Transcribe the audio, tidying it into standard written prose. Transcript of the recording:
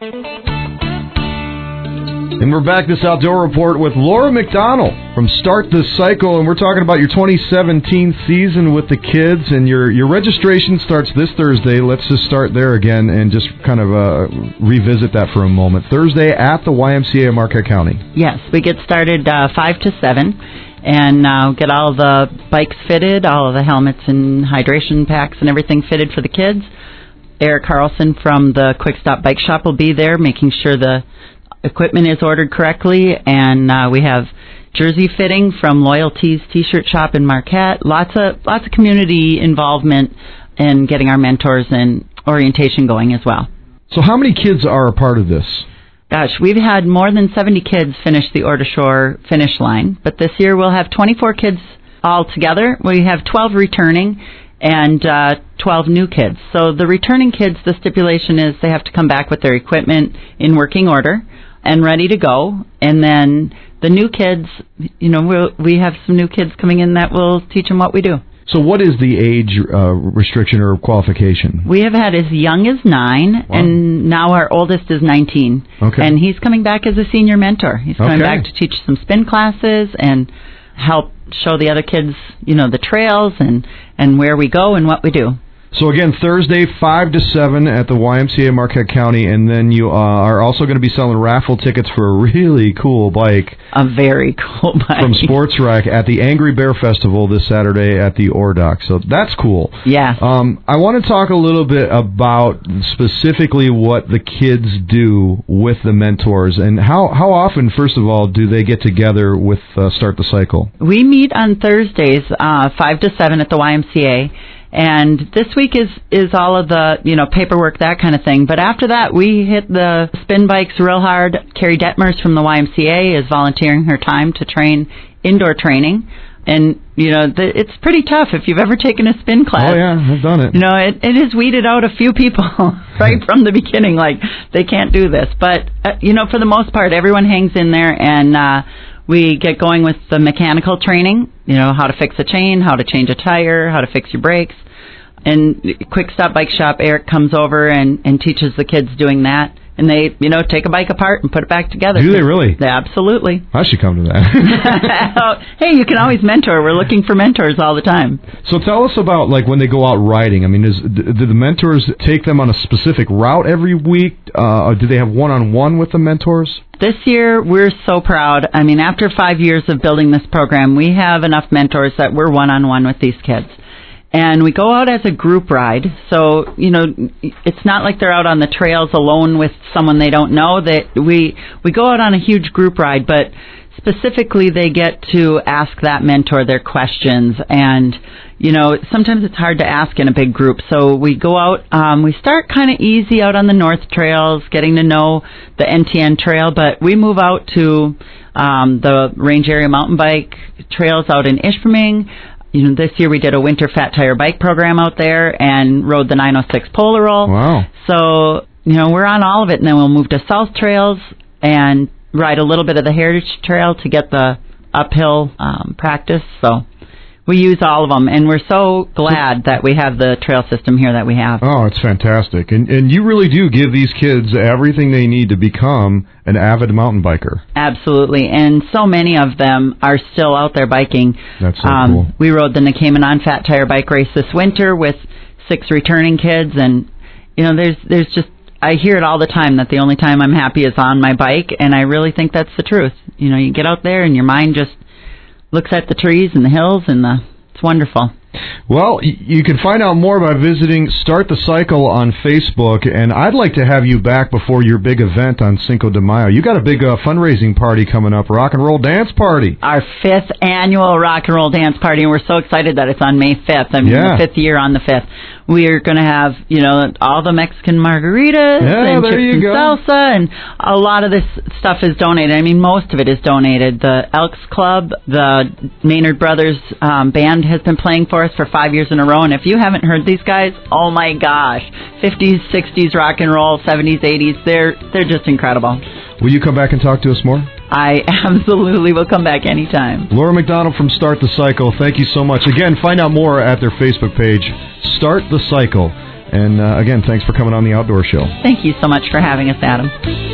And we're back this Outdoor Report with Laura McDonald from Start the Cycle, and we're talking about your 2017 season with the kids, and your registration starts this Thursday. Let's just start there again and just kind of revisit that for a moment. Thursday at the YMCA of Marquette County. Yes, we get started 5 to 7 and get all the bikes fitted, all of the helmets and hydration packs and everything fitted for the kids. Eric Carlson from the Quick Stop Bike Shop will be there making sure the equipment is ordered correctly, and we have jersey fitting from Loyalty's T-shirt shop in Marquette. Lots of community involvement in getting our mentors and orientation going as well. So how many kids are a part of this? Gosh, we've had more than 70 kids finish the Ore to Shore finish line, but this year we'll have 24 kids all together. We have 12 returning and 12 new kids. So the returning kids, the stipulation is they have to come back with their equipment in working order and ready to go. And then the new kids, we have some new kids coming in that will teach them what we do. So what is the age restriction or qualification? We have had as young as 9, wow. And now our oldest is 19. Okay. And he's coming back as a senior mentor. He's coming back to teach some spin classes and help show the other kids, the trails and where we go and what we do. So again, Thursday, 5 to 7 at the YMCA of Marquette County, and then you are also going to be selling raffle tickets for a really cool bike. A very cool bike. From Sports Rack at the Angry Bear Festival this Saturday at the Ore Dock. So that's cool. Yeah. I want to talk a little bit about specifically what the kids do with the mentors, and how often, first of all, do they get together with Start the Cycle? We meet on Thursdays, 5 to 7 at the YMCA. And this week is all of the, paperwork, that kind of thing. But after that, we hit the spin bikes real hard. Carrie Detmers from the YMCA is volunteering her time to train indoor training. And, it's pretty tough if you've ever taken a spin class. Oh, yeah, I've done it. It has weeded out a few people right from the beginning, like, they can't do this. But, for the most part, everyone hangs in there, and we get going with the mechanical training, how to fix a chain, how to change a tire, how to fix your brakes. And Quick Stop Bike Shop, Eric comes over and teaches the kids doing that. And they, take a bike apart and put it back together. Do they really? Absolutely. I should come to that. Hey, you can always mentor. We're looking for mentors all the time. So tell us about, when they go out riding. I mean, do the mentors take them on a specific route every week? Or do they have one-on-one with the mentors? This year, we're so proud. I mean, after 5 years of building this program, we have enough mentors that we're one-on-one with these kids. And we go out as a group ride, so, it's not like they're out on the trails alone with someone they don't know. We go out on a huge group ride, but specifically they get to ask that mentor their questions. And, sometimes it's hard to ask in a big group. So we go out, we start kind of easy out on the North Trails, getting to know the NTN Trail, but we move out to the Range Area Mountain Bike Trails out in Ishpeming. This year we did a winter fat tire bike program out there and rode the 906 Polaroll. Wow. So, we're on all of it, and then we'll move to South Trails and ride a little bit of the Heritage Trail to get the uphill practice. So we use all of them, and we're so glad that we have the trail system here that we have. Oh, it's fantastic. And you really do give these kids everything they need to become an avid mountain biker. Absolutely, and so many of them are still out there biking. That's so cool. We rode the Nakamanon Fat Tire Bike Race this winter with 6 returning kids, and, there's just, I hear it all the time that the only time I'm happy is on my bike, and I really think that's the truth. You get out there and your mind just looks at the trees and the hills, and it's wonderful. Well, you can find out more by visiting Start the Cycle on Facebook, and I'd like to have you back before your big event on Cinco de Mayo. You got a big fundraising party coming up, Rock and Roll Dance Party. Our 5th annual Rock and Roll Dance Party, and we're so excited that it's on May 5th. I mean, the 5th year on the 5th. We're going to have, all the Mexican margaritas and chips and salsa, and a lot of this stuff is donated. I mean, most of it is donated. The Elks Club, the Maynard Brothers band has been playing for us for 5 years in a row, and if you haven't heard these guys, oh my gosh, 50s, 60s rock and roll, 70s, 80s, they're just incredible. Will you come back and talk to us more? I absolutely will come back anytime. Laura McDonald from Start the Cycle, thank you so much. Again, find out more at their Facebook page, Start the Cycle. And again, thanks for coming on the Outdoor Show. Thank you so much for having us, Adam.